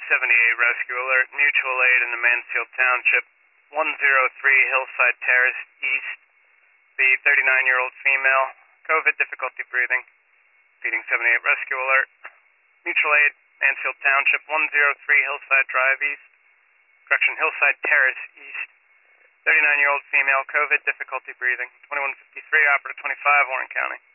Rescue alert. Mutual aid in the Mansfield Township. 103 Hillside Terrace East. The 39-year-old female. COVID difficulty breathing. Repeating 78 Rescue alert. Mutual aid, Mansfield Township. 103 Hillside Drive East. Correction, Hillside Terrace East. 39-year-old female. COVID difficulty breathing. 2153 operative 25 Warren County.